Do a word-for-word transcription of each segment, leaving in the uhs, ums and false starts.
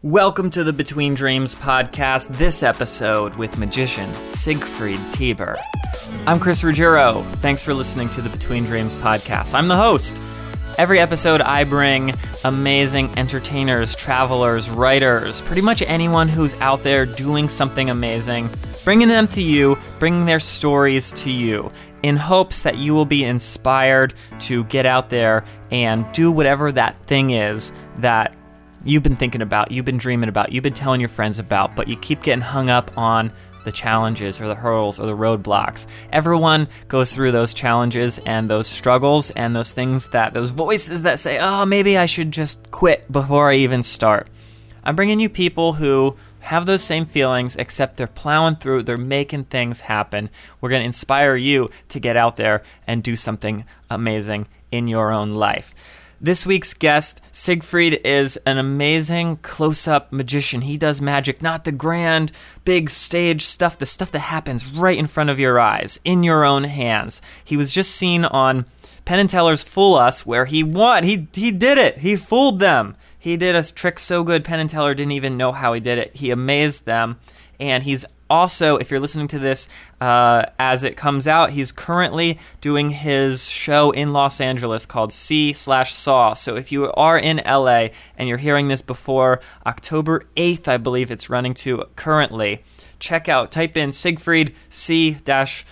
Welcome to the Between Dreams podcast, this episode with magician Siegfried Tieber. I'm Chris Ruggiero. Thanks for listening to the Between Dreams podcast. I'm the host. Every episode I bring amazing entertainers, travelers, writers, pretty much anyone who's out there doing something amazing, bringing them to you, bringing their stories to you, in hopes that you will be inspired to get out there and do whatever that thing is that you've been thinking about, you've been dreaming about, you've been telling your friends about, but you keep getting hung up on the challenges or the hurdles or the roadblocks. Everyone goes through those challenges and those struggles and those things that, those voices that say, oh, maybe I should just quit before I even start. I'm bringing you people who have those same feelings, except they're plowing through, they're making things happen. We're going to inspire you to get out there and do something amazing in your own life. This week's guest, Siegfried, is an amazing close-up magician. He does magic, not the grand, big stage stuff, the stuff that happens right in front of your eyes, in your own hands. He was just seen on Penn and Teller's Fool Us, where he won. He he did it. He fooled them. He did a trick so good, Penn and Teller didn't even know how he did it. He amazed them, and he's also, if you're listening to this uh, as it comes out, he's currently doing his show in Los Angeles called See slash Saw. So if you are in L A and you're hearing this before October eighth, I believe it's running to currently, check out, type in Siegfried C dash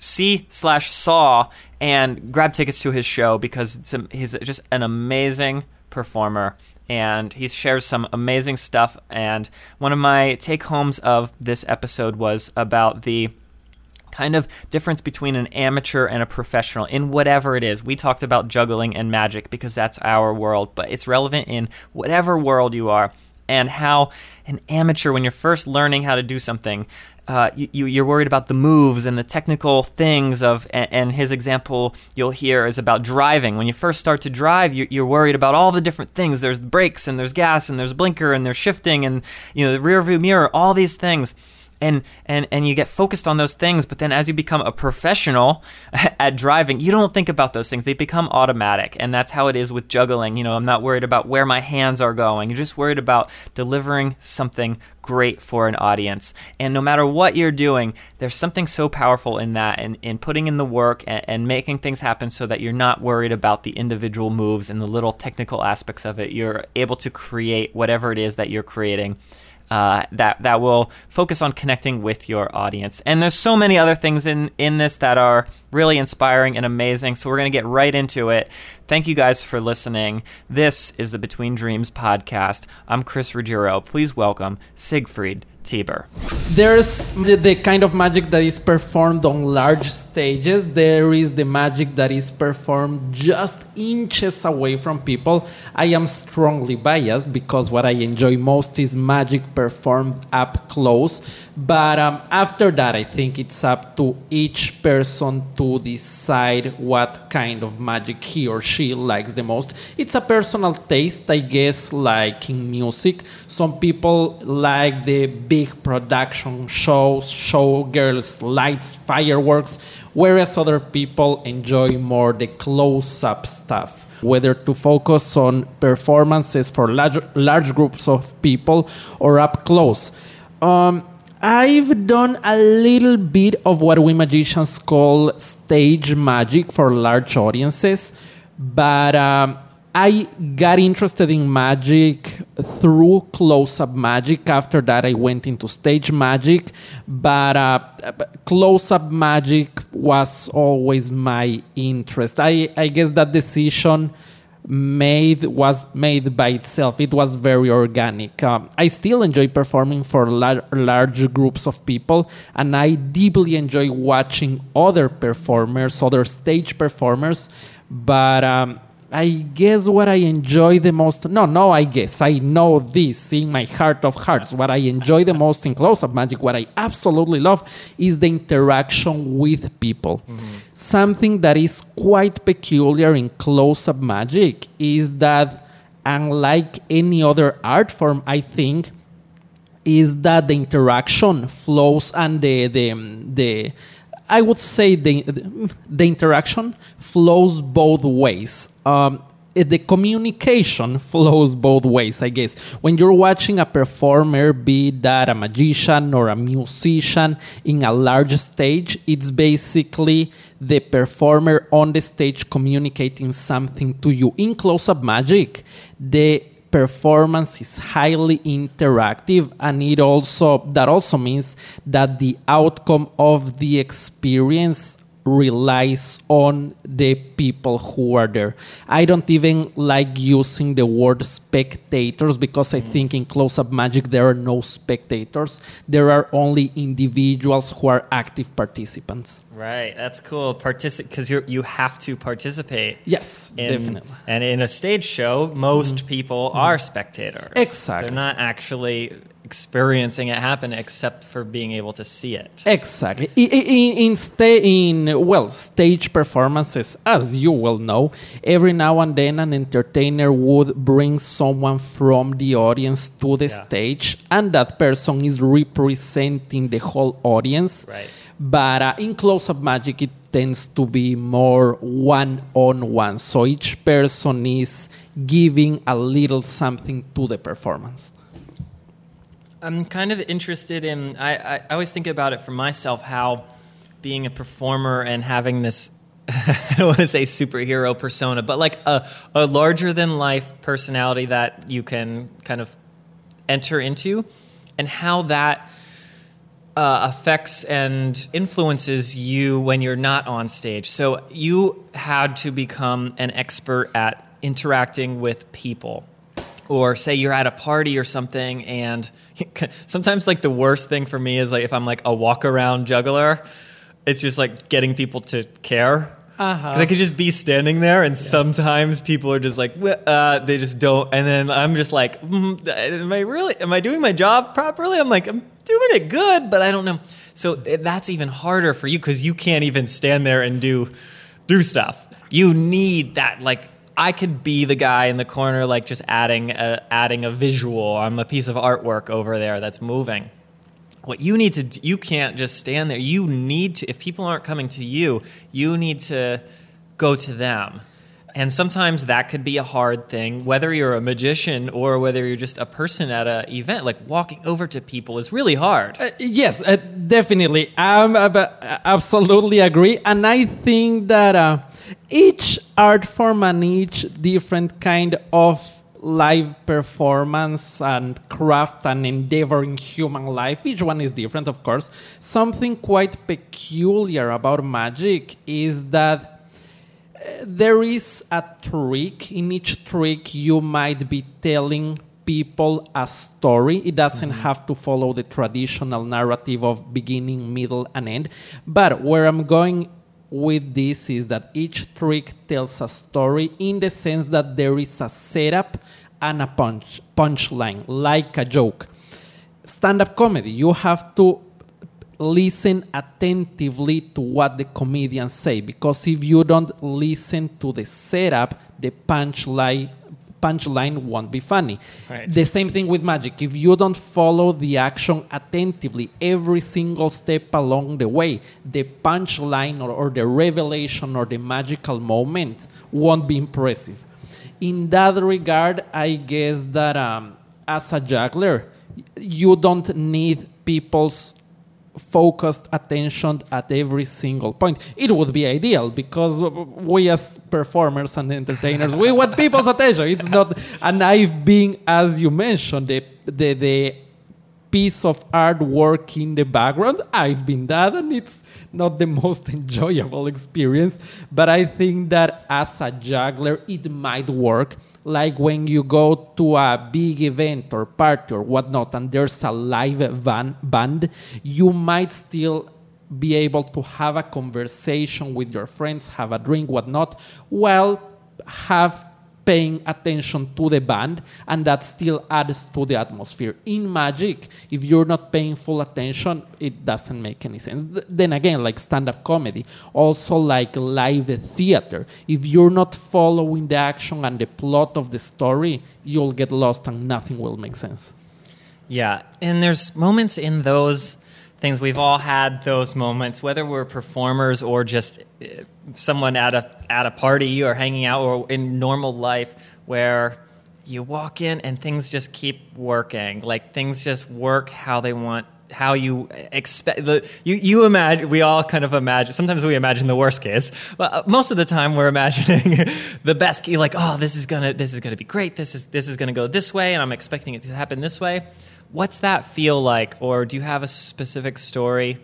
C slash Saw and grab tickets to his show, because it's a, he's just an amazing performer. And he shares some amazing stuff. And one of my take-homes of this episode was about the kind of difference between an amateur and a professional in whatever it is. We talked about juggling and magic because that's our world, but it's relevant in whatever world you are. And how an amateur, when you're first learning how to do something, Uh, you, you're worried about the moves and the technical things of, and, and his example you'll hear is about driving. When you first start to drive, you, you're worried about all the different things. There's brakes and there's gas and there's blinker and there's shifting and, you know, the rear view mirror, all these things. And, and and you get focused on those things, but then as you become a professional at driving, you don't think about those things. They become automatic, and that's how it is with juggling. You know, I'm not worried about where my hands are going. You're just worried about delivering something great for an audience. And no matter what you're doing, there's something so powerful in that, and in putting in the work and, and making things happen so that you're not worried about the individual moves and the little technical aspects of it. You're able to create whatever it is that you're creating. Uh, that that will focus on connecting with your audience. And there's so many other things in, in this that are really inspiring and amazing, so we're going to get right into it. Thank you guys for listening. This is the Between Dreams podcast. I'm Chris Ruggiero. Please welcome Siegfried Tieber. There's the kind of magic that is performed on large stages. There is the magic that is performed just inches away from people. I am strongly biased because what I enjoy most is magic performed up close. But um, after that, I think it's up to each person to decide what kind of magic he or she likes the most. It's a personal taste, I guess, like in music. Some people like the big production shows, showgirls, lights, fireworks, whereas other people enjoy more the close-up stuff. Whether to focus on performances for large, large groups of people or up close. Um, I've done a little bit of what we magicians call stage magic for large audiences, but um, I got interested in magic through close-up magic. After that, I went into stage magic, but uh, close-up magic was always my interest. I, I guess that decision made was made by itself. It was very organic. Um, I still enjoy performing for lar- large groups of people, and I deeply enjoy watching other performers, other stage performers, but um, I guess what I enjoy the most, no, no, I guess, I know this in my heart of hearts. What I enjoy the most in close-up magic, what I absolutely love, is the interaction with people. Mm-hmm. Something that is quite peculiar in close-up magic is that, unlike any other art form, I think, is that the interaction flows and the, the, the I would say the the interaction flows both ways. Um, the communication flows both ways, I guess. When you're watching a performer, be that a magician or a musician in a large stage, it's basically the performer on the stage communicating something to you. In close-up magic, the performance is highly interactive, and it also that also means that the outcome of the experience relies on the people who are there. I don't even like using the word spectators because I think in close-up magic there are no spectators. There are only individuals who are active participants. Right, that's cool. Partici- because you you have to participate. Yes, in, definitely. And in a stage show, most mm-hmm. people mm-hmm. are spectators. Exactly. They're not actually experiencing it happen except for being able to see it. Exactly. In, in, in, sta- in well, stage performances, as you well know, every now and then an entertainer would bring someone from the audience to the yeah. stage, and that person is representing the whole audience. Right. But uh, in close-up magic, it tends to be more one-on-one. So each person is giving a little something to the performance. I'm kind of interested in, I, I, I always think about it for myself, how being a performer and having this, I don't want to say superhero persona, but like a, a larger-than-life personality that you can kind of enter into, and how that Uh, affects and influences you when you're not on stage. So you had to become an expert at interacting with people. Or say you're at a party or something, and sometimes like the worst thing for me is like if I'm like a walk-around juggler, it's just like getting people to care. Because uh-huh. I could just be standing there, and yes. sometimes people are just like, uh, they just don't. And then I'm just like, mm, am I really, am I doing my job properly? I'm like, I'm doing it good, but I don't know. So that's even harder for you because you can't even stand there and do do stuff. You need that, like, I could be the guy in the corner, like just adding a, adding a visual. I'm a piece of artwork over there that's moving. What you need to do, you can't just stand there. You need to, if people aren't coming to you, you need to go to them. And sometimes that could be a hard thing, whether you're a magician or whether you're just a person at an event. Like walking over to people is really hard. Uh, yes, uh, definitely. I um, uh, absolutely agree. And I think that uh, each art form and each different kind of live performance and craft and endeavor in human life, each one is different, of course. Something quite peculiar about magic is that there is a trick. In each trick, you might be telling people a story. It doesn't mm-hmm. have to follow the traditional narrative of beginning, middle, and end. But where I'm going with this is that each trick tells a story in the sense that there is a setup and a punch punchline, like a joke. Stand-up comedy, you have to listen attentively to what the comedians say, because if you don't listen to the setup, the punchline punchline won't be funny. Right. The same thing with magic. If you don't follow the action attentively every single step along the way, the punchline or, or the revelation or the magical moment won't be impressive. In that regard, I guess that um, as a juggler, you don't need people's focused attention at every single point. It would be ideal because we as performers and entertainers, we want people's attention. It's not, and I've been, as you mentioned, the the, the piece of artwork in the background. I've been that, and it's not the most enjoyable experience, but I think that as a juggler, it might work. Like when you go to a big event or party or whatnot, and there's a live van, band, you might still be able to have a conversation with your friends, have a drink, whatnot, while have paying attention to the band, and that still adds to the atmosphere. In magic, if you're not paying full attention, it doesn't make any sense. Th- then again, like stand-up comedy, also like live theater, if you're not following the action and the plot of the story, you'll get lost and nothing will make sense. Yeah, and there's moments in those things. We've all had those moments, whether we're performers or just someone at a at a party or hanging out or in normal life, where you walk in and things just keep working. Like things just work how they want, how you expect. The, you you imagine. We all kind of imagine. Sometimes we imagine the worst case, but most of the time we're imagining the best case. Like, oh, this is gonna this is gonna be great. This is this is gonna go this way, and I'm expecting it to happen this way. What's that feel like? Or do you have a specific story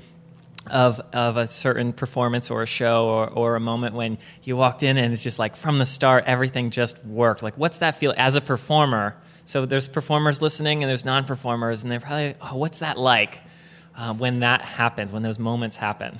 of of a certain performance or a show or, or a moment when you walked in and it's just like from the start everything just worked? Like, what's that feel as a performer? So there's performers listening and there's non-performers, and they're probably, oh, what's that like uh, when that happens, when those moments happen?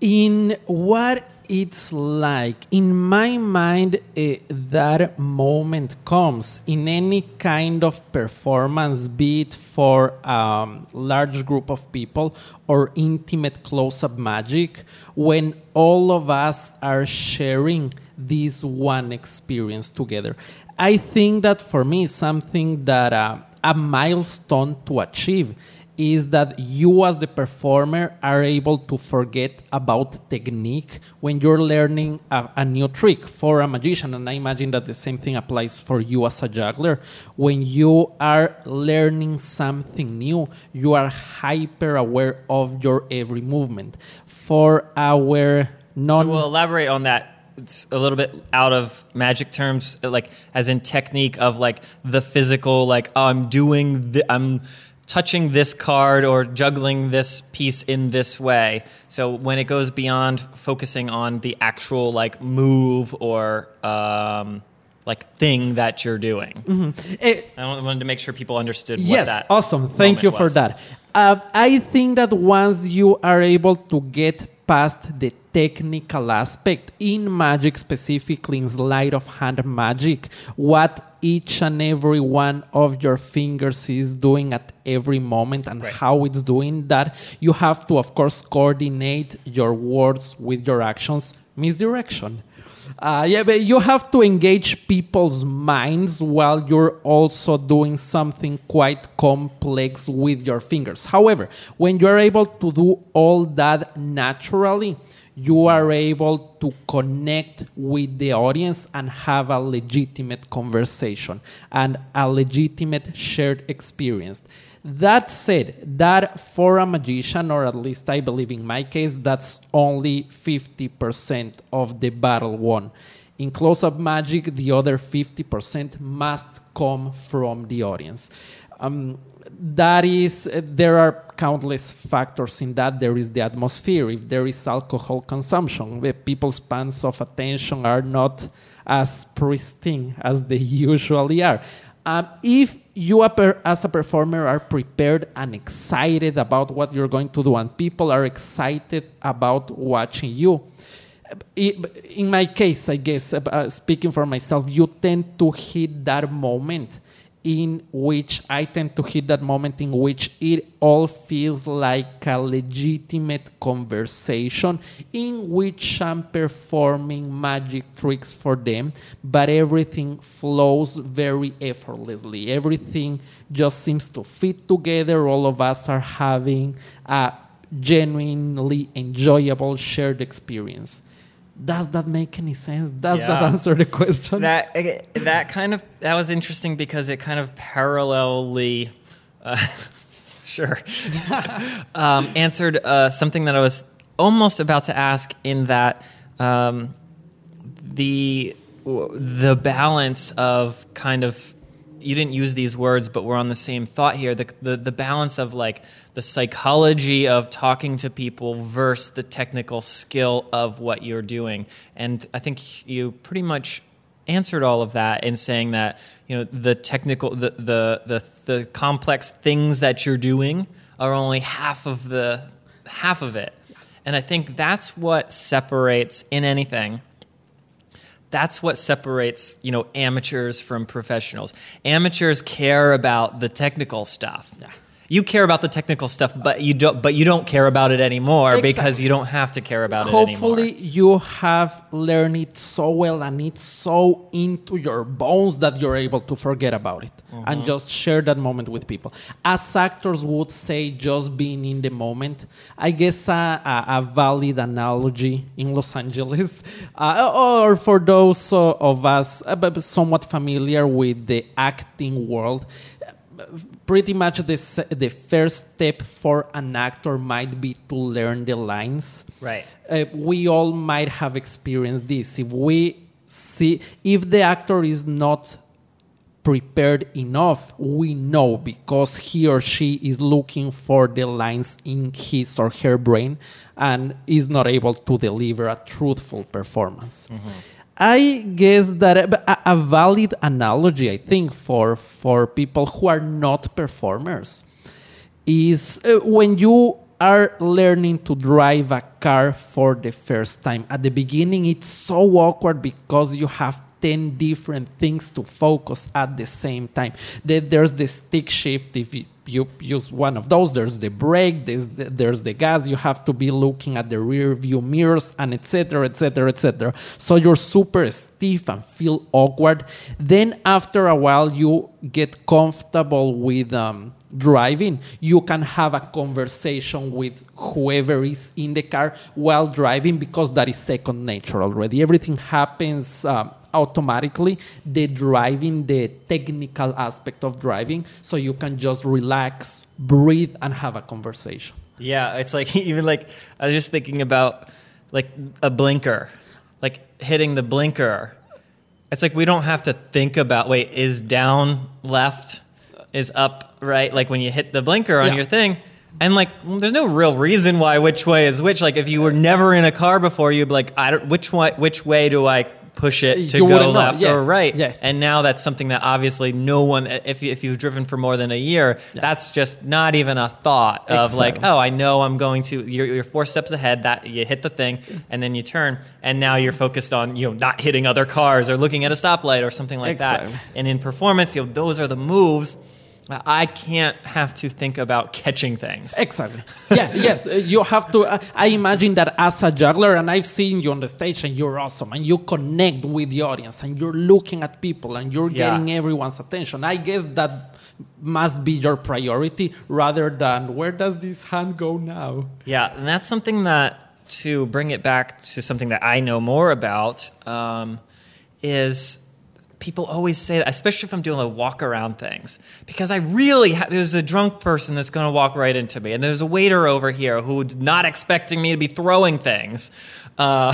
In what it's like, in my mind, uh, that moment comes in any kind of performance, be it for a um, large group of people or intimate close-up magic, when all of us are sharing this one experience together. I think that for me, something that uh, a milestone to achieve is that you as the performer are able to forget about technique when you're learning a, a new trick for a magician. And I imagine that the same thing applies for you as a juggler. When you are learning something new, you are hyper aware of your every movement. For our non... So we'll elaborate on that. It's a little bit out of magic terms, like as in technique of like the physical, like, oh, I'm doing, the, I'm touching this card or juggling this piece in this way. So when it goes beyond focusing on the actual like move or um, like thing that you're doing. Mm-hmm. It, I wanted to make sure people understood what yes, that awesome. Thank you for was. that. Uh, I think that once you are able to get past the technical aspect in magic, specifically in sleight of hand magic, what each and every one of your fingers is doing at every moment and right. how it's doing that, you have to, of course, coordinate your words with your actions. Misdirection. Uh, yeah, but you have to engage people's minds while you're also doing something quite complex with your fingers. However, when you're able to do all that naturally, you are able to connect with the audience and have a legitimate conversation and a legitimate shared experience. That said, that for a magician, or at least I believe in my case, that's only fifty percent of the battle won. In close-up magic, the other fifty percent must come from the audience. Um, that is, there are countless factors in that. There is the atmosphere. If there is alcohol consumption, the people's spans of attention are not as pristine as they usually are. Um, if you as a performer are prepared and excited about what you're going to do and people are excited about watching you, in my case, I guess, uh, speaking for myself, you tend to hit that moment in which I tend to hit that moment in which it all feels like a legitimate conversation in which I'm performing magic tricks for them, but everything flows very effortlessly. Everything just seems to fit together. All of us are having a genuinely enjoyable shared experience. Does that make any sense? Does yeah. that answer the question? That that kind of that was interesting because it kind of parallelly, uh, sure, um, answered uh, something that I was almost about to ask. In that um, the the balance of kind of, you didn't use these words, but we're on the same thought here. The the, the balance of like the psychology of talking to people versus the technical skill of what you're doing. And I think you pretty much answered all of that in saying that, you know, the technical, the the the, the complex things that you're doing are only half of the half of it. And I think that's what separates in anything. That's what separates, you know, amateurs from professionals. Amateurs care about the technical stuff. Yeah. You care about the technical stuff, but you don't. But you don't care about it anymore Exactly. because you don't have to care about Hopefully it anymore. you have learned it so well and it's so into your bones that you're able to forget about it mm-hmm. and just share that moment with people. As actors would say, just being in the moment. I guess a, a, a valid analogy in Los Angeles, uh, or for those uh, of us uh, somewhat familiar with the acting world, pretty much the the first step for an actor might be to learn the lines. Right. Uh, we all might have experienced this. If we see, if the actor is not prepared enough, we know because he or she is looking for the lines in his or her brain and is not able to deliver a truthful performance. Mm-hmm. I guess that a, a valid analogy, I think, for for people who are not performers is uh, when you are learning to drive a car for the first time. At the beginning, it's so awkward because you have ten different things to focus at the same time. Then there's the stick shift. If you, you use one of those, there's the brake, there's the, there's the gas. You have to be looking at the rear view mirrors and et cetera, et cetera, et cetera. So you're super stiff and feel awkward. Then after a while, you get comfortable with um, driving. You can have a conversation with whoever is in the car while driving because that is second nature already. Everything happens um, automatically, the driving, the technical aspect of driving, so you can just relax, breathe, and have a conversation. Yeah, it's like even like I was just thinking about like a blinker, like hitting the blinker. It's like we don't have to think about wait, is down left, is up right? Like when you hit the blinker on yeah. your thing. And like, there's no real reason why which way is which. Like if you were never in a car before, you'd be like, I don't, which way, which way do I push it to you go left yeah. or right? Yeah. And now that's something that obviously no one, if, you, if you've driven for more than a year, yeah. that's just not even a thought of exactly. like, oh, I know I'm going to, you're, you're four steps ahead, that you hit the thing and then you turn and now you're focused on, you know, not hitting other cars or looking at a stoplight or something like exactly. that. And in performance, you know, those are the moves. I can't have to think about catching things. Exactly. Yeah, yes. You have to. Uh, I imagine that as a juggler, and I've seen you on the stage, and you're awesome, and you connect with the audience, and you're looking at people, and you're yeah. getting everyone's attention. I guess that must be your priority rather than where does this hand go now? Yeah, and that's something that, to bring it back to something that I know more about, um, is... people always say that, especially if I'm doing like walk around things, because I really ha- there's a drunk person that's going to walk right into me, and there's a waiter over here who's not expecting me to be throwing things, uh,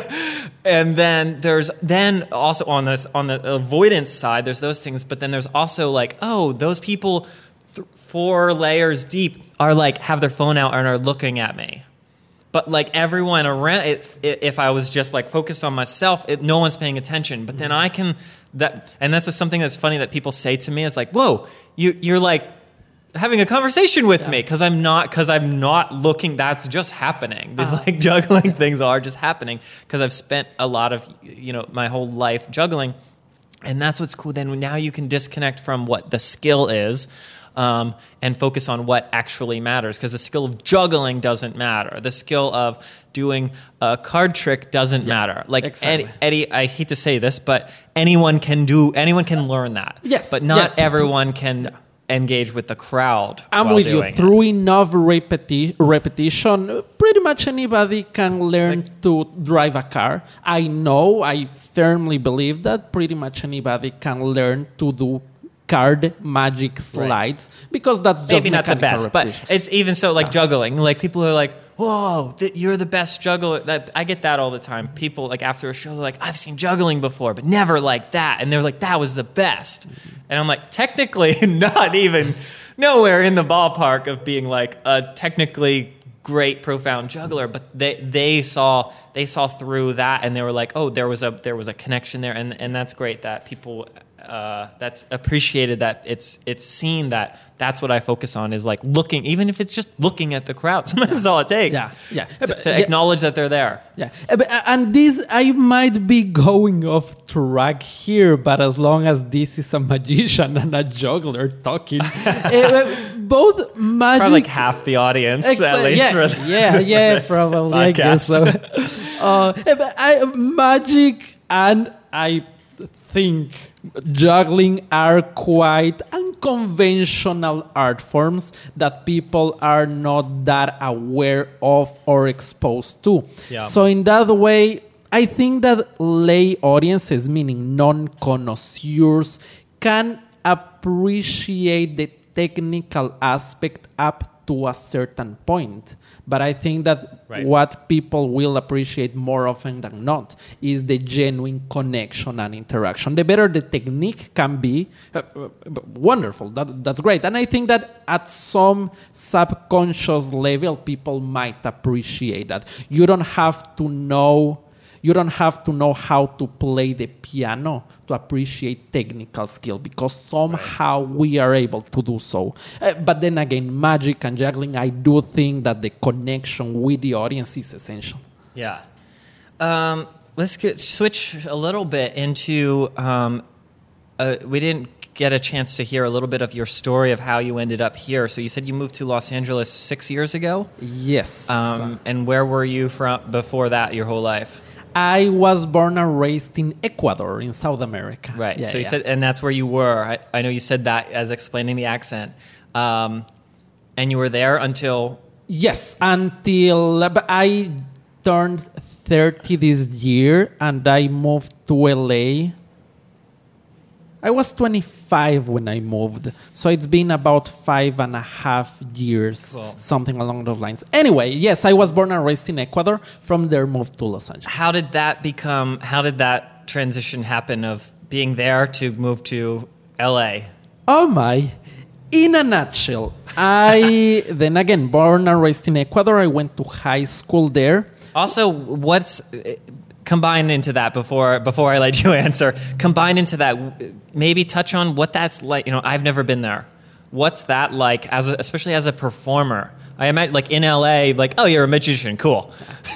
and then there's then also on this on the avoidance side, there's those things, but then there's also like, oh, those people th- four layers deep are like have their phone out and are looking at me. But like everyone around, if, if I was just like focused on myself, it, no one's paying attention. But then I can, that, and that's just something that's funny that people say to me is like, "Whoa, you you're like having a conversation with yeah. me because I'm not because I'm not looking. That's just happening. These uh-huh. like juggling things are just happening because I've spent a lot of you know my whole life juggling, and that's what's cool. Then now you can disconnect from what the skill is. Um, and focus on what actually matters, because the skill of juggling doesn't matter. The skill of doing a card trick doesn't yeah, matter. Like exactly. Eddie, Eddie, I hate to say this, but anyone can do, anyone can learn that. Yes, but not yes. everyone can yeah. engage with the crowd. I'm while with you. Doing Through it. enough repeti- repetition, pretty much anybody can learn like, to drive a car. I know, I firmly believe that pretty much anybody can learn to do card magic slides right. because that's just maybe not the best, repetition. But it's even so like juggling. Like people are like, "Whoa, th- you're the best juggler." That I get that all the time. People like after a show, they're like, "I've seen juggling before, but never like that," and they're like, "That was the best." Mm-hmm. And I'm like, technically, not even nowhere in the ballpark of being like a technically great, profound juggler. But they they saw they saw through that, and they were like, "Oh, there was a there was a connection there," and and that's great that people. Uh, that's appreciated, that it's it's seen that that's what I focus on, is like looking, even if it's just looking at the crowd. Sometimes that's all it takes. Yeah, yeah. To, to Yeah. acknowledge that they're there. Yeah, Uh, but, uh, and this, I might be going off track here, but as long as this is a magician and a juggler talking, uh, both magic... Probably like half the audience, Exa- at least. yeah, for the, yeah, yeah, this probably. I guess podcast. so. uh, but I, magic and I think juggling are quite unconventional art forms that people are not that aware of or exposed to. Yeah. So in that way, I think that lay audiences, meaning non-connoisseurs, can appreciate the technical aspect up to a certain point. But I think that Right. what people will appreciate more often than not is the genuine connection and interaction. The better the technique can be, uh, uh, wonderful, that, that's great. And I think that at some subconscious level, people might appreciate that. You don't have to know You don't have to know how to play the piano to appreciate technical skill, because somehow we are able to do so. Uh, but then again, magic and juggling, I do think that the connection with the audience is essential. Yeah. Um, let's get, switch a little bit into, um, uh, we didn't get a chance to hear a little bit of your story of how you ended up here. So you said you moved to Los Angeles six years ago? Yes. Um, and where were you from before that your whole life? I was born and raised in Ecuador, in South America. Right. Yeah, so you yeah. said, and that's where you were. I, I know you said that as explaining the accent. Um, and you were there until... Yes, until but I turned thirty this year, and I moved to L A. I was twenty-five when I moved, so it's been about five and a half years, Cool. something along those lines. Anyway, yes, I was born and raised in Ecuador. From there, moved to Los Angeles. How did that become, how did that transition happen of being there to move to L A? Oh my. In a nutshell, I, then again, born and raised in Ecuador. I went to high school there. Also, what's... Combine into that before before I let you answer. Combine into that, maybe touch on what that's like. You know, I've never been there. What's that like, as a, especially as a performer? I imagine, like in L A, like, oh, you're a magician, cool.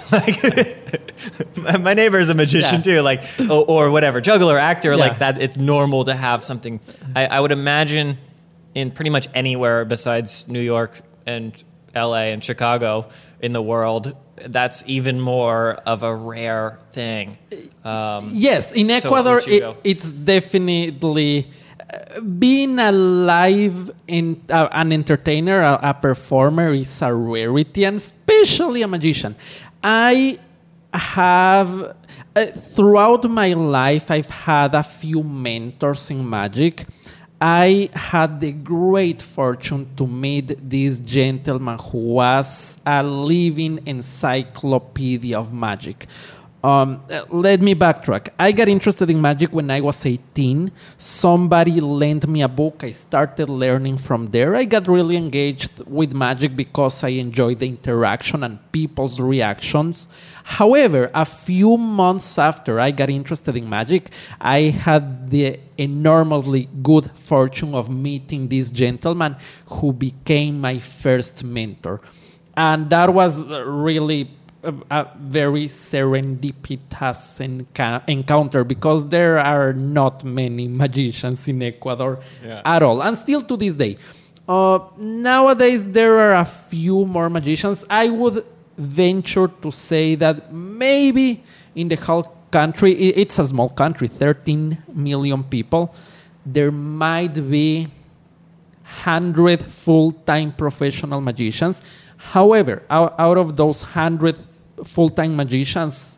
Like, my neighbor is a magician Yeah. too, like, or, or whatever, juggler, actor, Yeah. like that. It's normal to have something. I, I would imagine in pretty much anywhere besides New York and L A and Chicago in the world, that's even more of a rare thing. Um, Yes, in So, Ecuador, where'd you it, go? it's definitely uh, being a live in, uh, an entertainer, a, a performer is a rarity, and especially a magician. I have, uh, throughout my life, I've had a few mentors in magic. I had the great fortune to meet this gentleman who was a living encyclopedia of magic. Um, uh, let me backtrack. I got interested in magic when I was eighteen. Somebody lent me a book. I started learning from there. I got really engaged with magic because I enjoyed the interaction and people's reactions. However, a few months after I got interested in magic, I had the enormously good fortune of meeting this gentleman who became my first mentor. And that was uh, really a, a very serendipitous enca- encounter, because there are not many magicians in Ecuador Yeah. at all, and still to this day. Uh, nowadays, there are a few more magicians. I would venture to say that maybe in the whole country, i- it's a small country, thirteen million people, there might be one hundred full-time professional magicians. However, out, out of those one hundred full-time magicians,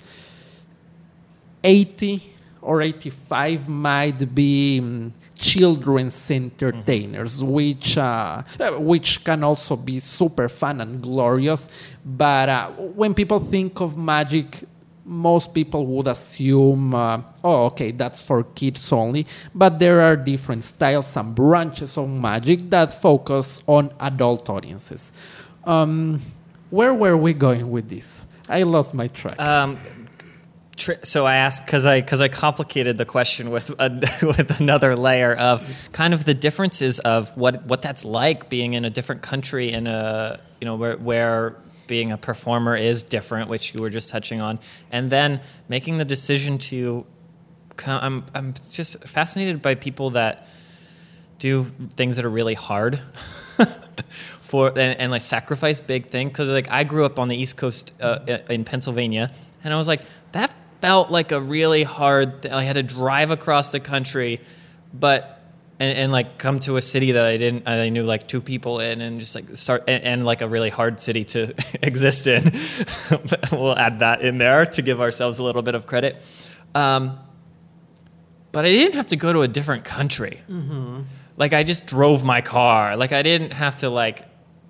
eighty or eighty-five might be um, children's entertainers, mm-hmm. which uh, which can also be super fun and glorious. But uh, when people think of magic, most people would assume, uh, oh, okay, that's for kids only. But there are different styles and branches of magic that focus on adult audiences. Um, where were we going with this? I lost my track. Um, So I asked because I because I complicated the question with a, with another layer of kind of the differences of what, what that's like being in a different country in a you know where where being a performer is different, which you were just touching on, and then making the decision to. I'm I'm just fascinated by people that do things that are really hard for and, and like sacrifice big things, because like I grew up on the East Coast uh, in Pennsylvania, and I was like that. Felt like a really hard thing. I had to drive across the country, but and, and like come to a city that I didn't. I knew like two people in, and just like start and, and like a really hard city to exist in. We'll add that in there to give ourselves a little bit of credit. Um, but I didn't have to go to a different country. Mm-hmm. Like I just drove my car. Like I didn't have to like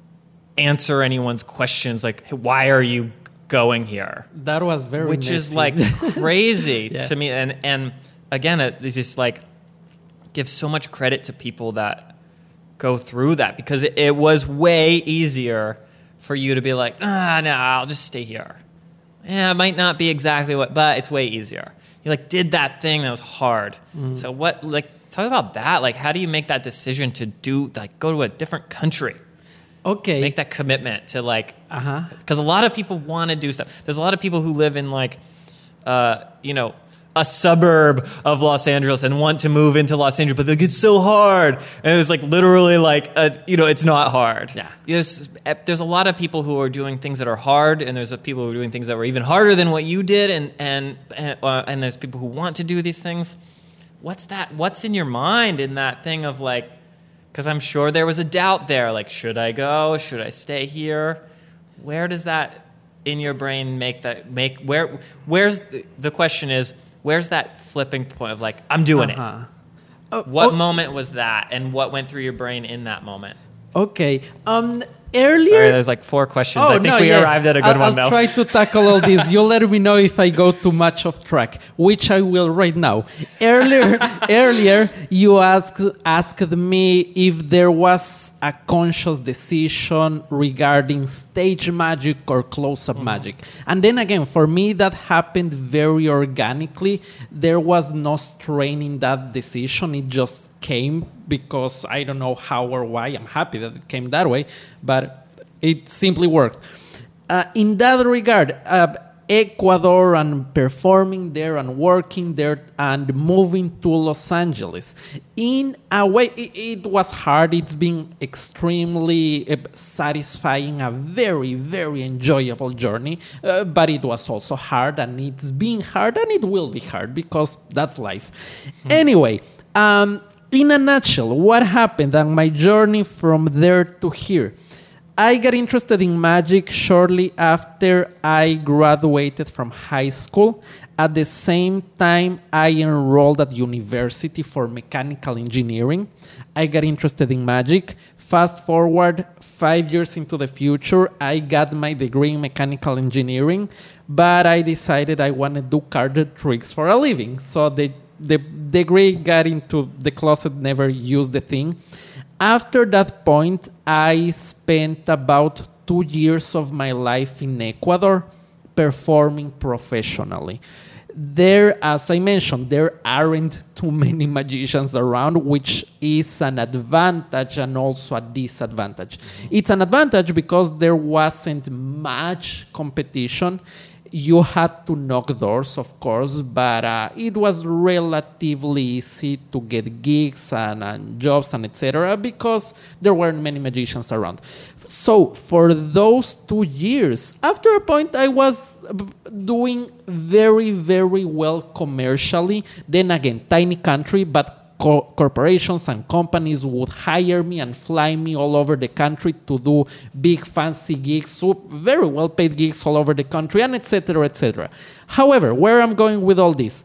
answer anyone's questions. Like why are you going here? That was very which messy. Is like crazy yeah. to me, and and again it just like gives so much credit to people that go through that, because it, it was way easier for you to be like, ah no, I'll just stay here. Yeah, it might not be exactly what, but it's way easier. You like did that thing that was hard. Mm. So what like talk about that, like how do you make that decision to do like go to a different country? Okay. Make that commitment to like, uh-huh. Because a lot of people want to do stuff. There's a lot of people who live in like, uh, you know, a suburb of Los Angeles and want to move into Los Angeles, but like it's so hard, and it's like literally like, a, you know, it's not hard. Yeah. There's there's a lot of people who are doing things that are hard, and there's people who are doing things that were even harder than what you did, and and and, uh, and there's people who want to do these things. What's that? What's in your mind in that thing of like? Because I'm sure there was a doubt there, like, should I go? Should I stay here? Where does that in your brain make that make where? Where's the question is? Where's that flipping point of like, I'm doing uh-huh. it? Uh, what oh. moment was that, and what went through your brain in that moment? Okay. Um. Earlier, Sorry, there's like four questions. Oh, I think no, we yeah. arrived at a good I'll, one, I'll though. I'll try to tackle all this. You let me know if I go too much off track, which I will right now. Earlier, earlier you asked asked me if there was a conscious decision regarding stage magic or close-up mm-hmm. magic. And then again, for me, that happened very organically. There was no strain in that decision. It just came because I don't know how or why. I'm happy that it came that way, but it simply worked. Uh, in that regard, uh, Ecuador and performing there and working there and moving to Los Angeles, in a way, it, it was hard. It's been extremely uh, satisfying, a very, very enjoyable journey, uh, but it was also hard, and it's been hard, and it will be hard because that's life. Mm-hmm. Anyway, um, in a nutshell, what happened on my journey from there to here? I got interested in magic shortly after I graduated from high school. At the same time, I enrolled at university for mechanical engineering. I got interested in magic. Fast forward five years into the future, I got my degree in mechanical engineering, but I decided I want to do card tricks for a living. So the The degree got into the closet, never used the thing. After that point, I spent about two years of my life in Ecuador performing professionally. There, as I mentioned, there aren't too many magicians around, which is an advantage and also a disadvantage. It's an advantage because there wasn't much competition. You had to knock doors, of course, but uh, it was relatively easy to get gigs and, and jobs and et cetera because there weren't many magicians around. So for those two years, after a point, I was doing very, very well commercially. Then again, tiny country, but Co- corporations and companies would hire me and fly me all over the country to do big fancy gigs, so very well paid gigs all over the country, and et cetera, et cetera. However, where I'm going with all this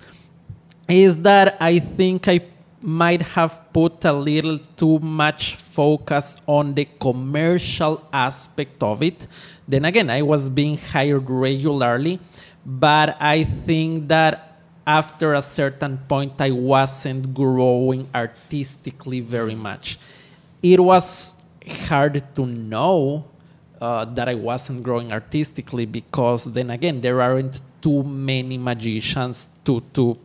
is that I think I might have put a little too much focus on the commercial aspect of it. Then again, I was being hired regularly, but I think that after a certain point, I wasn't growing artistically very much. It was hard to know uh, that I wasn't growing artistically, because then again, there aren't too many magicians to to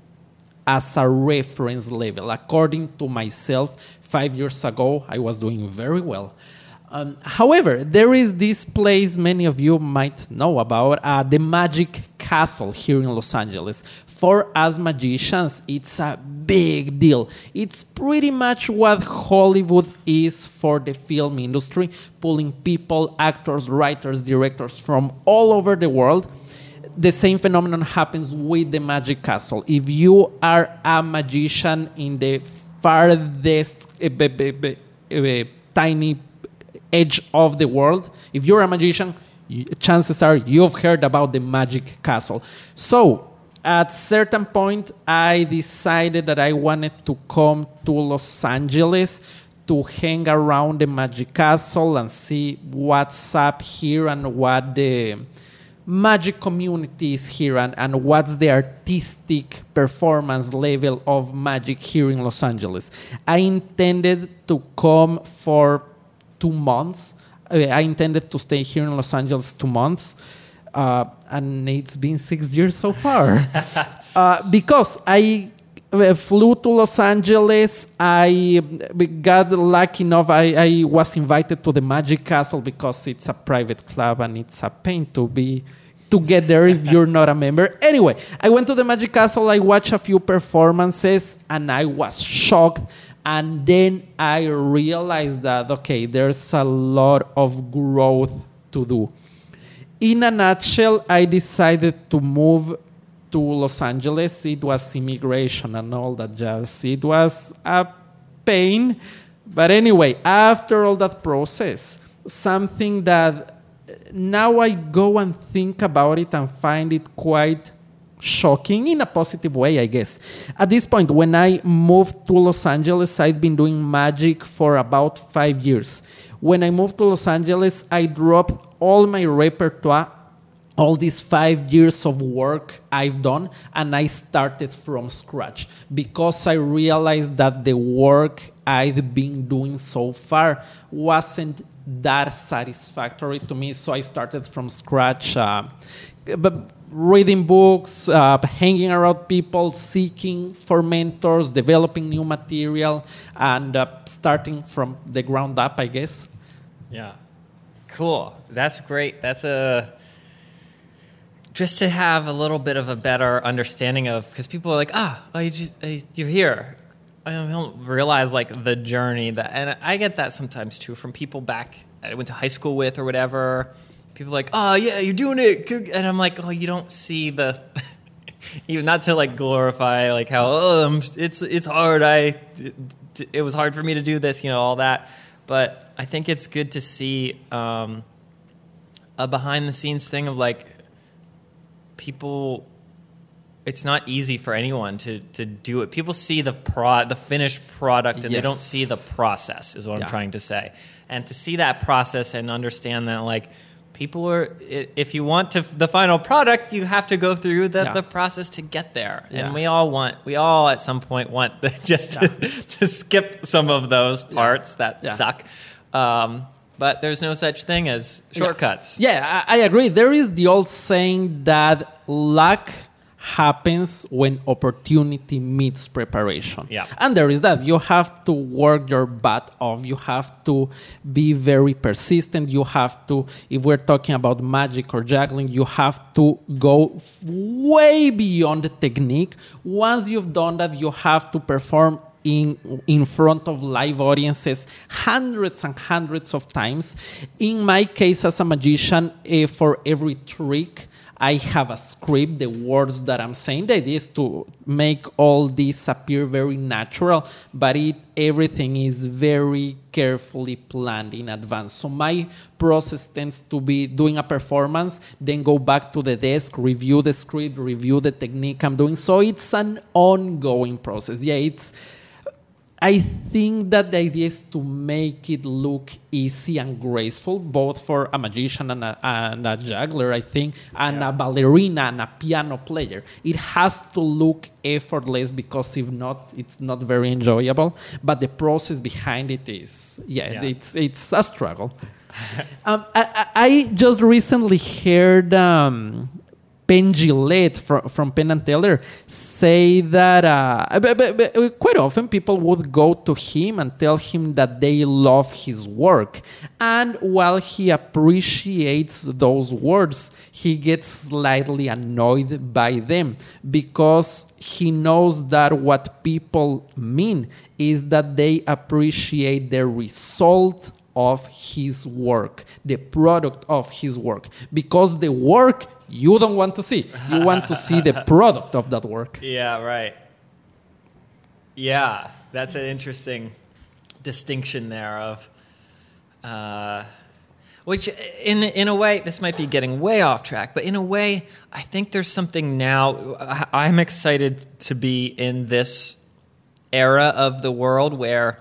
as a reference level. According to myself, five years ago, I was doing very well. Um, however, there is this place many of you might know about, uh, the Magic Castle here in Los Angeles. For us magicians, it's a big deal. It's pretty much what Hollywood is for the film industry, pulling people, actors, writers, directors from all over the world. The same phenomenon happens with the Magic Castle. If you are a magician in the farthest uh, b- b- b- uh, tiny edge of the world, if you're a magician, you, chances are you've heard about the Magic Castle. So at certain point, I decided that I wanted to come to Los Angeles to hang around the Magic Castle and see what's up here and what the magic community is here, and, and what's the artistic performance level of magic here in Los Angeles. I intended to come for two months. I intended to stay here in Los Angeles two months. Uh, and it's been six years so far. uh, because I flew to Los Angeles, I got lucky enough, I, I was invited to the Magic Castle because it's a private club and it's a pain to be to get there if you're not a member. Anyway, I went to the Magic Castle, I watched a few performances, and I was shocked. And then I realized that, okay, there's a lot of growth to do. In a nutshell, I decided to move to Los Angeles. It was immigration and all that jazz. It was a pain. But anyway, after all that process, something that now I go and think about it and find it quite shocking in a positive way, I guess. At this point, when I moved to Los Angeles, I'd been doing magic for about five years. When I moved to Los Angeles, I dropped all my repertoire, all these five years of work I've done, and I started from scratch because I realized that the work I'd been doing so far wasn't that satisfactory to me. So I started from scratch, uh, but reading books, uh, hanging around people, seeking for mentors, developing new material, and uh, starting from the ground up, I guess. Yeah. Cool. That's great. That's a... Just to have a little bit of a better understanding of... Because people are like, ah, oh, you just, uh, you're here. I don't realize, like, the journey. That, and I get that sometimes, too, from people back I went to high school with or whatever. People are like, oh, yeah, you're doing it. And I'm like, oh, you don't see the... even not to, like, glorify, like, how, oh, it's it's hard. I it, it was hard for me to do this, you know, all that. But I think it's good to see um, a behind-the-scenes thing of, like, people... It's not easy for anyone to, to do it. People see the pro, the finished product, and yes. they don't see the process, is what yeah. I'm trying to say. And to see that process and understand that, like, people are, if you want to the final product, you have to go through the, yeah. the process to get there. Yeah. And we all want, we all at some point want the, just yeah. to, to skip some of those parts yeah. that yeah. suck. Um, but there's no such thing as shortcuts. Yeah, yeah I, I agree. There is the old saying that luck happens when opportunity meets preparation. Yeah. And there is that. You have to work your butt off. You have to be very persistent. You have to, if we're talking about magic or juggling, you have to go way beyond the technique. Once you've done that, you have to perform in in front of live audiences hundreds and hundreds of times. In my case, as a magician, uh, for every trick, I have a script, the words that I'm saying. The idea is to make all this appear very natural, but it everything is very carefully planned in advance. So my process tends to be doing a performance, then go back to the desk, review the script, review the technique I'm doing. So it's an ongoing process. Yeah, it's... I think that the idea is to make it look easy and graceful, both for a magician and a, and a juggler, I think, and yeah. a ballerina and a piano player. It has to look effortless because if not, it's not very enjoyable. But the process behind it is, yeah, yeah. it's it's a struggle. um, I, I just recently heard um, Penn Jillette from, from Penn and Teller say that uh, but, but, but quite often people would go to him and tell him that they love his work. And while he appreciates those words, he gets slightly annoyed by them because he knows that what people mean is that they appreciate the result of his work, the product of his work, because the work you don't want to see. You want to see the product of that work. Yeah, right. Yeah, that's an interesting distinction there of, uh, which in in a way, this might be getting way off track, but in a way, I think there's something now. I'm excited to be in this era of the world where,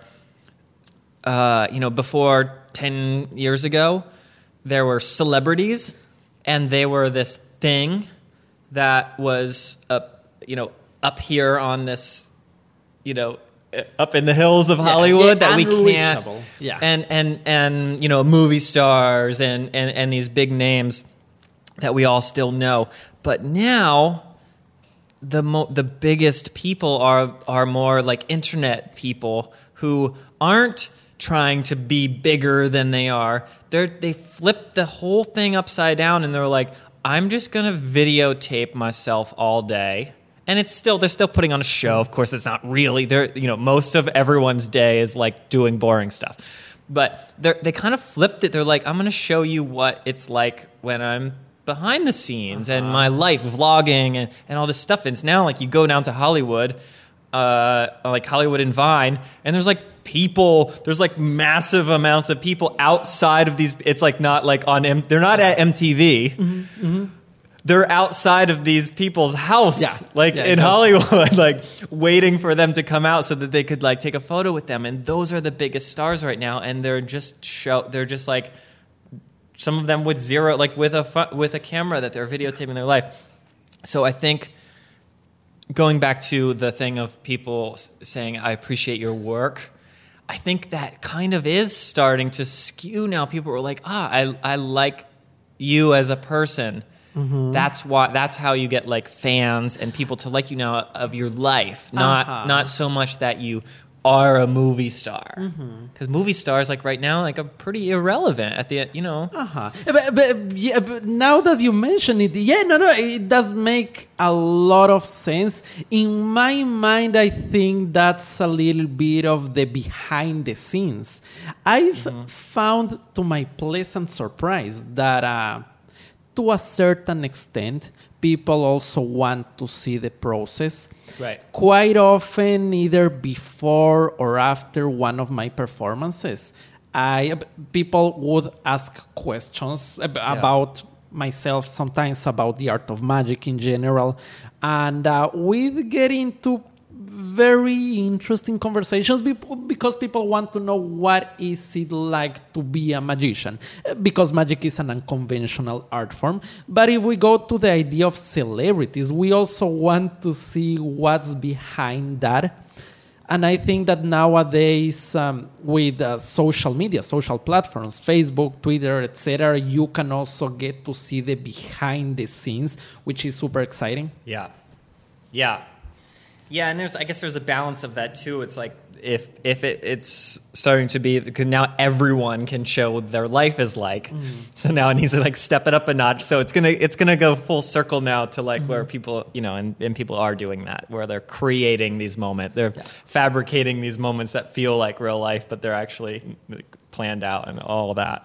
uh, you know, before ten years ago, there were celebrities. And they were this thing that was up, you know, up here on this, you know, up in the hills of Hollywood yeah, that we can't. Yeah. And and and you know, movie stars and, and, and these big names that we all still know. But now, the mo- the biggest people are are more like internet people who aren't trying to be bigger than they are. They they flip the whole thing upside down and they're like, I'm just gonna videotape myself all day. And it's still they're still putting on a show. Of course, it's not really. They're you know most of everyone's day is like doing boring stuff, but they they kind of flipped it. They're like, I'm gonna show you what it's like when I'm behind the scenes uh-huh. and my life, vlogging and, and all this stuff. And it's now like you go down to Hollywood, uh, like Hollywood and Vine, and there's like. People, there's like massive amounts of people outside of these. It's like not like on M. They're not at M T V. Mm-hmm, mm-hmm. They're outside of these people's house, yeah. like yeah, in Hollywood, like waiting for them to come out so that they could like take a photo with them. And those are the biggest stars right now. And they're just show. They're just like some of them with zero, like with a with a camera that they're videotaping their life. So I think. Going back to the thing of people saying, I appreciate your work, I think that kind of is starting to skew now. People are like, ah, I I like you as a person. Mm-hmm. That's why. That's how you get like fans and people to like you now of your life, not uh-huh. not so much that you are a movie star. Because mm-hmm. movie stars, like right now, like are pretty irrelevant at the you know. Uh-huh. But, but, yeah, but now that you mention it, yeah, no, no, it does make a lot of sense. In my mind, I think that's a little bit of the behind the scenes. I've mm-hmm. found, to my pleasant surprise, that uh, to a certain extent, people also want to see the process. Right. Quite often, either before or after one of my performances, I people would ask questions ab- yeah. about myself, sometimes about the art of magic in general, and uh, we get into very interesting conversations because people want to know what is it like to be a magician, because magic is an unconventional art form. But if we go to the idea of celebrities, we also want to see what's behind that. And I think that nowadays, um, with uh, social media, social platforms, Facebook, Twitter, et cetera, you can also get to see the behind the scenes, which is super exciting. Yeah, yeah. Yeah, and there's I guess there's a balance of that too. It's like if if it, it's starting to be because now everyone can show what their life is like, mm-hmm. so now it needs to like step it up a notch. So it's gonna it's gonna go full circle now to like mm-hmm. where people you know and, and people are doing that, where they're creating these moments, they're yeah. fabricating these moments that feel like real life, but they're actually planned out and all that.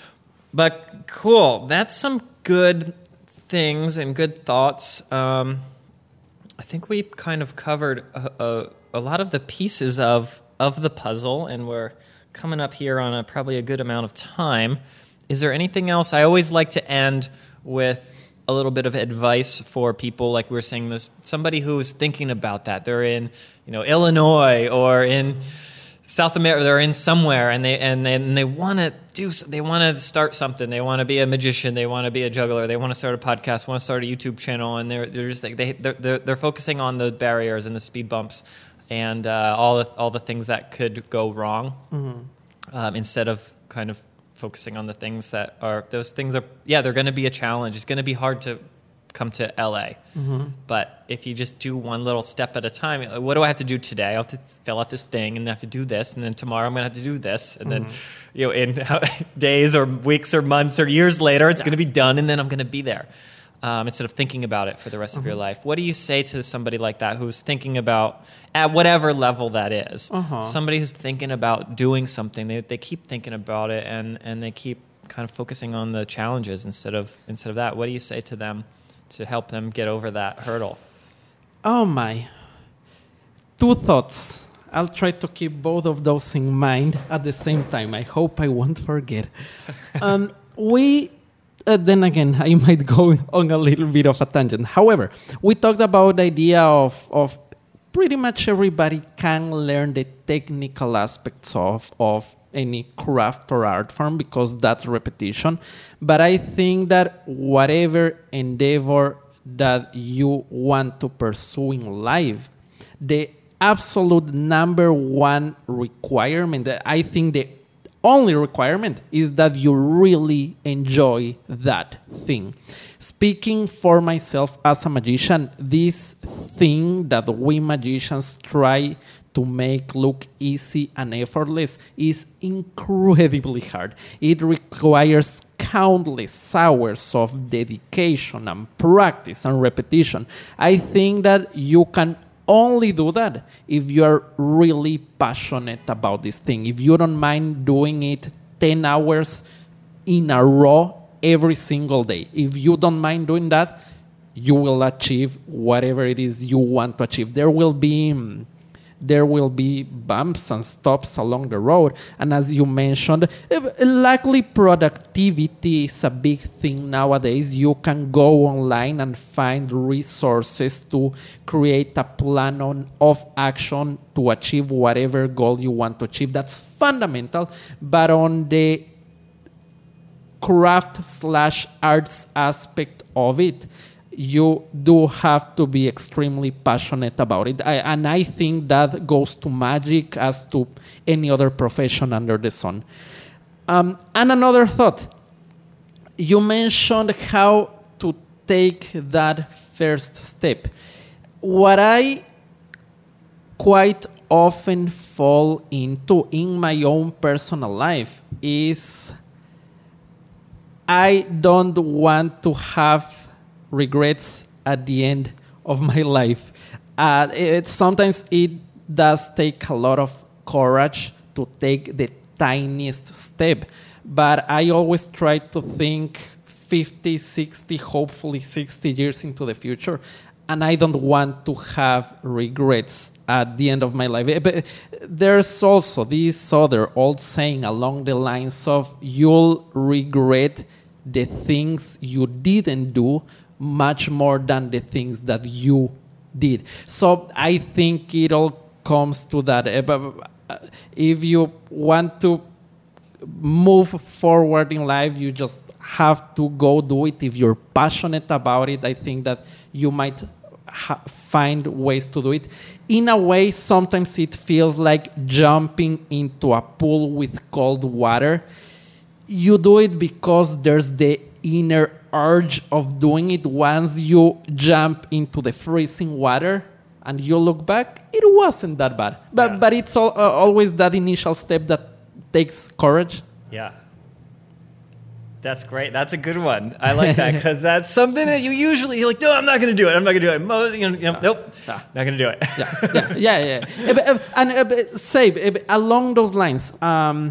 But cool, that's some good things and good thoughts. Um, I think we kind of covered a, a, a lot of the pieces of of the puzzle, and we're coming up here on a, probably a good amount of time. Is there anything else? I always like to end with a little bit of advice for people, like we were saying, this somebody who's thinking about that. They're in, you know, Illinois or in South America. They're in somewhere, and they and they, and they want to do. They want to start something. They want to be a magician. They want to be a juggler. They want to start a podcast. Want to start a YouTube channel, and they're they're just like they they're they're, they're focusing on the barriers and the speed bumps and uh, all the all the things that could go wrong, mm-hmm. um, instead of kind of focusing on the things that are, those things are, yeah, they're going to be a challenge. It's going to be hard to come to L A. Mm-hmm. But if you just do one little step at a time, what do I have to do today? I have to fill out this thing and I have to do this. And then tomorrow I'm going to have to do this. And mm-hmm. then, you know, in days or weeks or months or years later, it's yeah. going to be done. And then I'm going to be there. Um, instead of thinking about it for the rest mm-hmm. of your life. What do you say to somebody like that who's thinking about, at whatever level that is, uh-huh. somebody who's thinking about doing something, they they keep thinking about it and, and they keep kind of focusing on the challenges instead of instead of that. What do you say to them to help them get over that hurdle? Oh my. Two thoughts. I'll try to keep both of those in mind at the same time. I hope I won't forget. um, we... Uh, then again, I might go on a little bit of a tangent. However, we talked about the idea of, of pretty much everybody can learn the technical aspects of, of any craft or art form because that's repetition. But I think that whatever endeavor that you want to pursue in life, the absolute number one requirement, that I think the only requirement is that you really enjoy that thing. Speaking for myself as a magician, this thing that we magicians try to make look easy and effortless is incredibly hard. It requires countless hours of dedication and practice and repetition. I think that you can only do that if you are really passionate about this thing. If you don't mind doing it ten hours in a row every single day. If you don't mind doing that, you will achieve whatever it is you want to achieve. There will be there will be bumps and stops along the road. And as you mentioned, luckily productivity is a big thing nowadays. You can go online and find resources to create a plan on, of action to achieve whatever goal you want to achieve. That's fundamental. But on the craft slash arts aspect of it, you do have to be extremely passionate about it. I, and I think that goes to magic as to any other profession under the sun. Um, and another thought. You mentioned how to take that first step. What I quite often fall into in my own personal life is I don't want to have regrets at the end of my life. Uh, it, sometimes it does take a lot of courage to take the tiniest step, but I always try to think fifty, sixty, hopefully sixty years into the future, and I don't want to have regrets at the end of my life. But there's also this other old saying along the lines of you'll regret the things you didn't do much more than the things that you did. So I think it all comes to that. If you want to move forward in life, you just have to go do it. If you're passionate about it, I think that you might ha- find ways to do it. In a way, sometimes it feels like jumping into a pool with cold water. You do it because there's the inner urge of doing it. Once you jump into the freezing water and you look back, it wasn't that bad. But yeah. but it's all, uh, always that initial step that takes courage. Yeah. That's great. That's a good one. I like that because that's something that you usually, you're like, no, I'm not going to do it. I'm not going to do it. Mo- you know, you know, nope, ah. not going to do it. yeah, yeah, yeah. yeah. And uh, say, along those lines, um,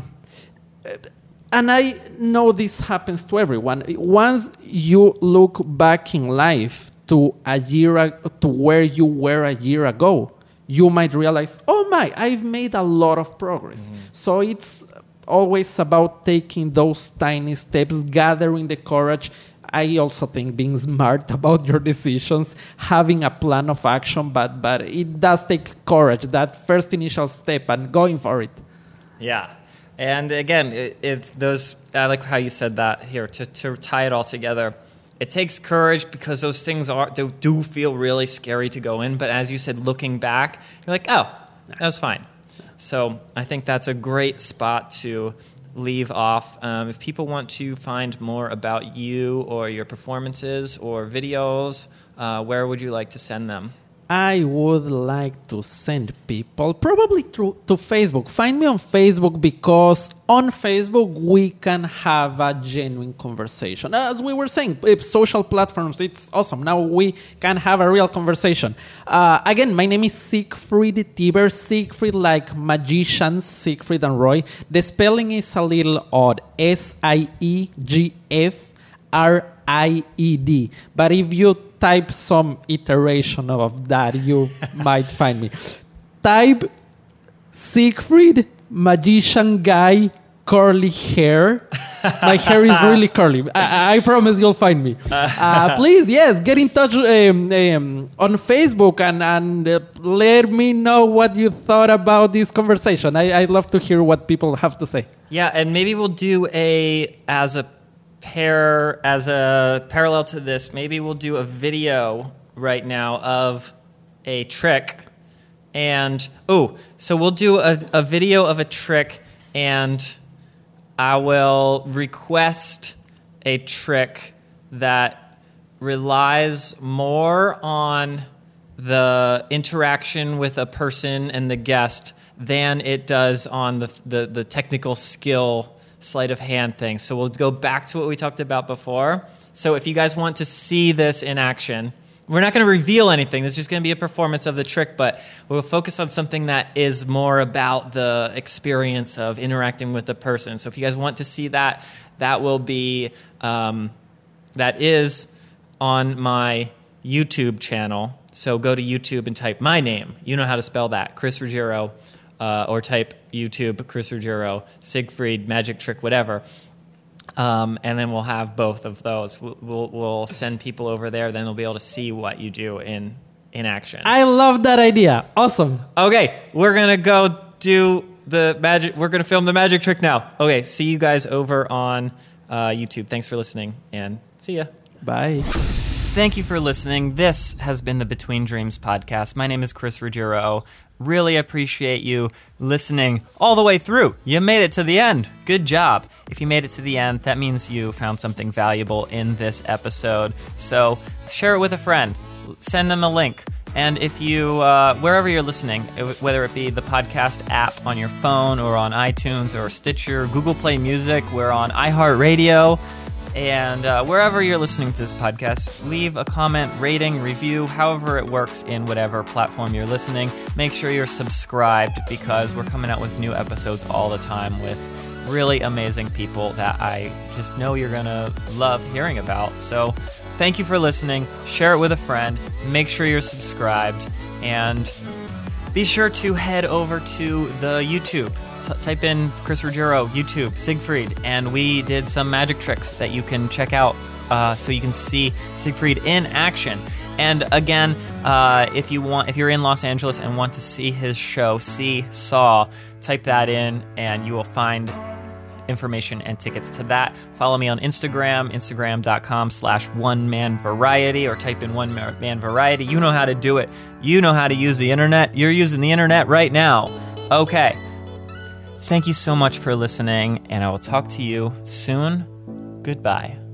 and I know this happens to everyone. Once you look back in life to a year to where you were a year ago, you might realize, oh my, I've made a lot of progress. Mm. So it's always about taking those tiny steps, gathering the courage. I also think being smart about your decisions, having a plan of action, but but it does take courage, that first initial step and going for it. Yeah. And again, it, it those I like how you said that here to, to tie it all together. It takes courage because those things are do, do feel really scary to go in. But as you said, looking back, you're like, oh, that was fine. So I think that's a great spot to leave off. Um, if people want to find more about you or your performances or videos, uh, where would you like to send them? I would like to send people probably through to Facebook. Find me on Facebook because on Facebook we can have a genuine conversation. As we were saying, social platforms, it's awesome. Now we can have a real conversation. Uh, again, my name is Siegfried Tiber. Siegfried like magicians, Siegfried and Roy. The spelling is a little odd. S I E G F R I E D. But if you type some iteration of that, you might find me. Type Siegfried, magician guy, curly hair. My hair is really curly. I, I promise you'll find me. Uh, please, yes, get in touch um, um, on Facebook and, and uh, let me know what you thought about this conversation. I, I'd love to hear what people have to say. Yeah, and maybe we'll do a, as a pair, as a parallel to this, maybe we'll do a video right now of a trick. And, oh, so we'll do a, a video of a trick, and I will request a trick that relies more on the interaction with a person and the guest than it does on the the, the technical skill sleight of hand thing. So we'll go back to what we talked about before. So if you guys want to see this in action, we're not going to reveal anything. This is just going to be a performance of the trick, but we'll focus on something that is more about the experience of interacting with the person. So if you guys want to see that, that will be, um, that is on my YouTube channel. So go to YouTube and type my name. You know how to spell that, Chris Ruggiero. Uh, or type YouTube, Chris Ruggiero, Siegfried, magic trick, whatever. Um, and then we'll have both of those. We'll, we'll, we'll send people over there. Then they'll be able to see what you do in, in action. I love that idea. Awesome. Okay, we're going to go do the magic. We're going to film the magic trick now. Okay, see you guys over on uh, YouTube. Thanks for listening, and see ya. Bye. Thank you for listening. This has been the Between Dreams podcast. My name is Chris Ruggiero. Really appreciate you listening all the way through. You made it to the end. Good job. If you made it to the end, that means you found something valuable in this episode. So share it with a friend. Send them a link. And if you, uh, wherever you're listening, whether it be the podcast app on your phone or on iTunes or Stitcher, Google Play Music, we're on iHeartRadio. And uh, wherever you're listening to this podcast, leave a comment, rating, review, however it works in whatever platform you're listening. Make sure you're subscribed because we're coming out with new episodes all the time with really amazing people that I just know you're going to love hearing about. So thank you for listening. Share it with a friend. Make sure you're subscribed. And be sure to head over to the YouTube. Type in Chris Ruggiero, YouTube, Siegfried, and we did some magic tricks that you can check out uh, so you can see Siegfried in action. And again, uh, if you want, if you're in Los Angeles and want to see his show, See Saw, type that in and you will find information and tickets to that. Follow me on Instagram, instagram.com slash one man variety, or type in one man variety. You know how to do it. You know how to use the internet. You're using the internet right now. Okay. Thank you so much for listening, and I will talk to you soon. Goodbye.